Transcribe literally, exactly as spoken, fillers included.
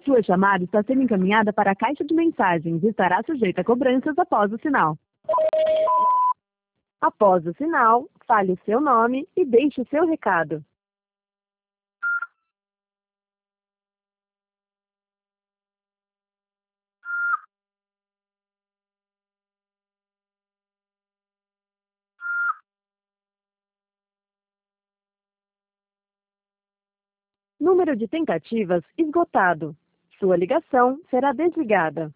Sua chamada está sendo encaminhada para a caixa de mensagens e estará sujeita a cobranças após o sinal. Após o sinal, fale o seu nome e deixe o seu recado. Número de tentativas esgotado. Sua ligação será desligada.